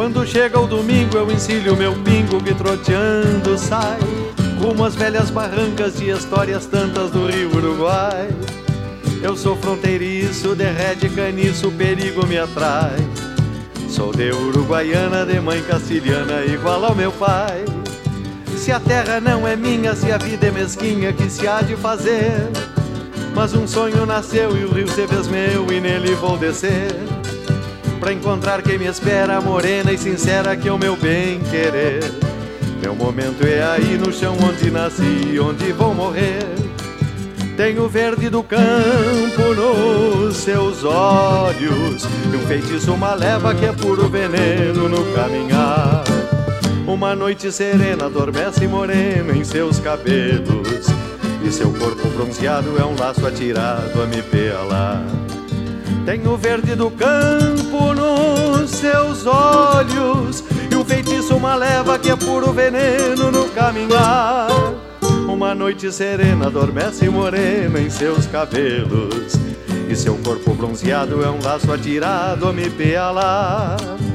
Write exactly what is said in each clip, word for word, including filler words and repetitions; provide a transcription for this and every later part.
Quando chega o domingo eu ensilho meu pingo que troteando sai rumo às velhas barrancas de histórias tantas do Rio Uruguai. Eu sou fronteiriço, derrete caniço, o perigo me atrai. Sou de Uruguaiana, de mãe castilhana, igual ao meu pai. Se a terra não é minha, se a vida é mesquinha, que se há de fazer? Mas um sonho nasceu e o rio se fez meu e nele vou descer, pra encontrar quem me espera, morena e sincera, que é o meu bem querer. Meu momento é aí no chão onde nasci, onde vou morrer. Tem o verde do campo nos seus olhos e um feitiço, uma leva que é puro veneno no caminhar. Uma noite serena adormece morena em seus cabelos e seu corpo bronzeado é um laço atirado a me pelar. Tem o verde do campo nos seus olhos e um feitiço, uma leva que é puro veneno no caminhar. Uma noite serena adormece morena em seus cabelos e seu corpo bronzeado é um laço atirado a me pealar.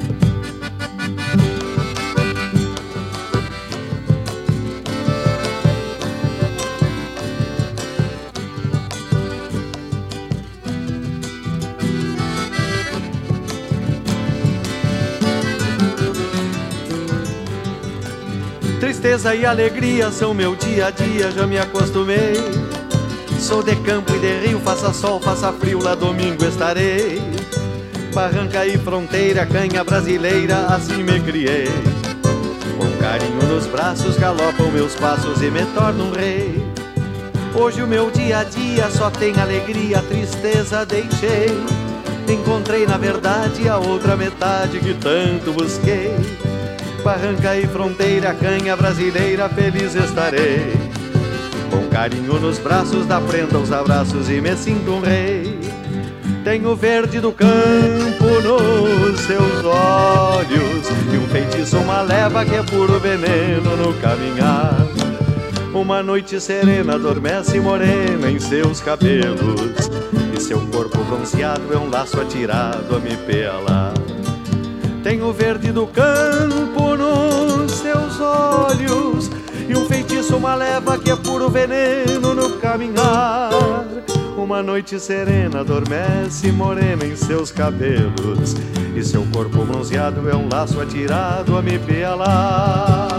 Tristeza e alegria são meu dia a dia, já me acostumei. Sou de campo e de rio, faça sol, faça frio, lá domingo estarei. Barranca e fronteira, canha brasileira, assim me criei. Com carinho nos braços galopam meus passos e me torno um rei. Hoje o meu dia a dia só tem alegria, tristeza deixei. Encontrei na verdade a outra metade que tanto busquei. Barranca e fronteira, canha brasileira, feliz estarei. Com carinho nos braços, da prenda os abraços e me sinto um rei. Tenho o verde do campo nos seus olhos e um feitiço, uma leva que é puro veneno no caminhar. Uma noite serena adormece morena em seus cabelos e seu corpo bronzeado é um laço atirado a me pelar. Tem o verde do campo nos seus olhos e um feitiço, uma leva que é puro veneno no caminhar. Uma noite serena adormece morena em seus cabelos e seu corpo bronzeado é um laço atirado a me pealar.